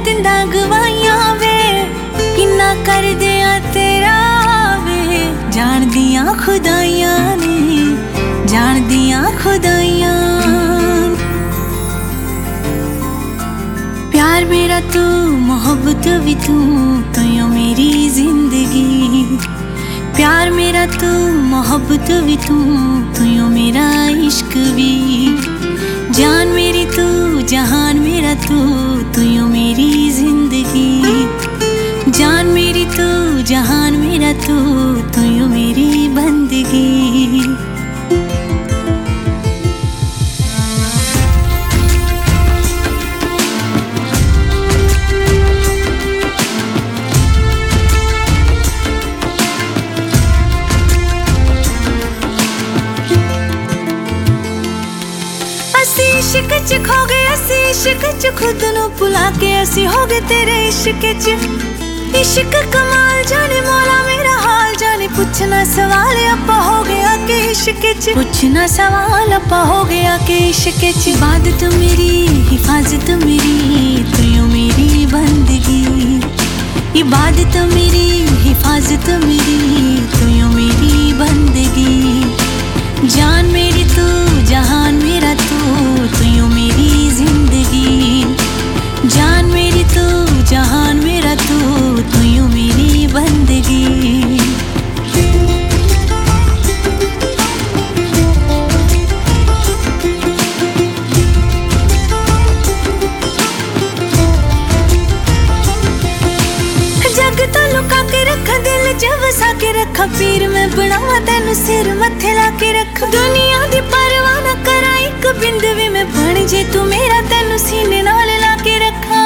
दिंदा गवाइयां वे किन्ना कर दिया तेरा वे जान दियां खुदाइयां ने जान दियां खुदाइयां। प्यार मेरा तू मोहब्बत भी तू यो मेरी जिंदगी। प्यार मेरा तू मोहब्बत भी तू यो मेरा इश्क भी। जान मेरी तू जहान मेरा तू यो मेरी जिंदगी। जान मेरी तू जहान मेरा तू यो मेरी बंदगी। इश्क च खो गए असी इश्क च खुद नू भुला के असी हो गए तेरे इश्क च। इश्क कमाल जाने मौला मेरा हाल जाने पूछना सवाल आपा हो गया के इश्क च। पूछना सवाल आपा हो गया के इश्क च। इबादत मेरी हिफाजत मेरी तू यो मेरी बंदगी। इबादत मेरी हिफाजत मेरी तू यो मेरी बंदगी। जान मेरी तू जहान मेरा तू यो मेरी जिंदगी। जान मेरी तू जहान मेरा तू यो मेरी बंदगी। जग तो लुका के रख दिल च वसा के रख पीर मैं बनावा तेनू सिर मथे ला के रख। दुनिया दी परवाह ना करा एक बिंद भी मैं बन जे तू मेरा तेनू सीने नाल ला के रखा।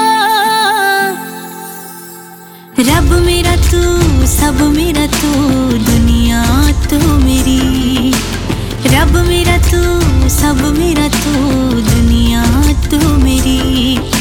रब मेरा तू सब मेरा तू दुनिया तू मेरी। रब मेरा तू सब मेरा तू दुनिया तू मेरी।